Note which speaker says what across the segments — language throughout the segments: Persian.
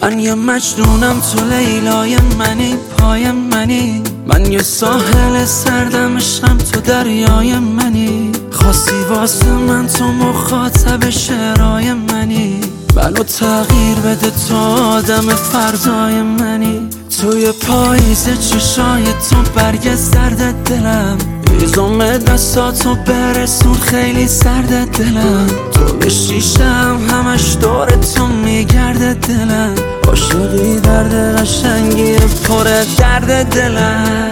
Speaker 1: من یه مجنونم، تو لیلای منی، پای منی. من یه ساحل سردم، عشقم تو دریای منی. خواستی واسه من تو مخاطب شعرهای منی. منو تغییر بده تو آدم فردای منی. توی پاییز چشای تو برگ زرد دلم، هیزم دستاتو برسون خیلی سرد دلم. تو به شیشم همش دور تو میگرده دلم. عاشقی درد قشنگی پر درد دلم.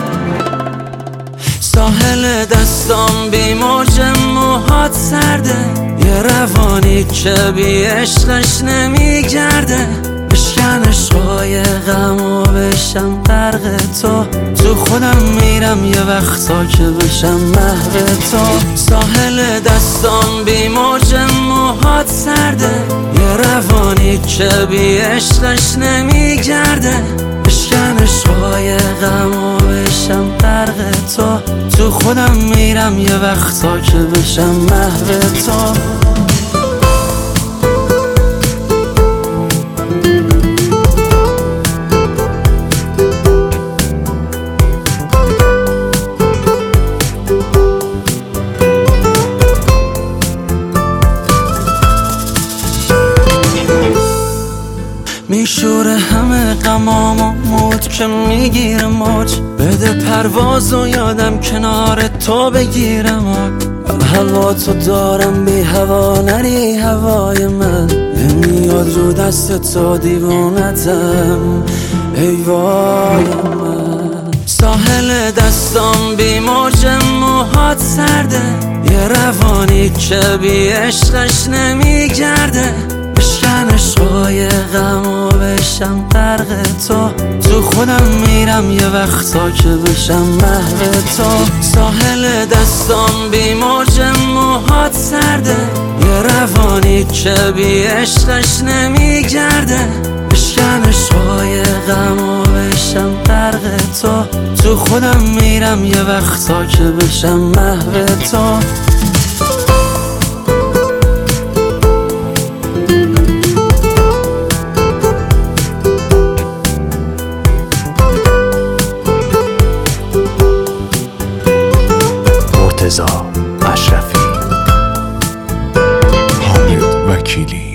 Speaker 1: ساحل دستام بی موج موهات سرده، یه روانی که بی عشقش نمیگرده. بشکن عشقای غم و بشم غرق تو خودم میرم یه وقتا که بشم محو تو. ساحل دستام بی موج موهات سرده، یه روانی که بی عشقش نمیگرده. بشکن عشقای غم و بشم غرق تو خودم میرم یه وقتا که بشم محو تو. میشوره همه غمام و موج که میگیره موج. بده پرواز و یادم کنار تو بگیرم. من هوا تو دارم، بی هوا نری هوای من. نمیاد رو دست تو دیوونتم ای وای من. ساحل دستام بی موج موهات سرده، یه روانی که بی عشقش نمیگرده. بشکن عشقای غم و بشم غرق تو خودم میرم یه وقتا که بشم محو تو. ساحل دستام بی موج موهات سرده، یه روانی که بی عشقش نمیگرده. بشکن عشقای غم و بشم غرق تو خودم میرم یه وقتا که بشم محو تو.
Speaker 2: مرتضی اشرفی، حامد وکیلی.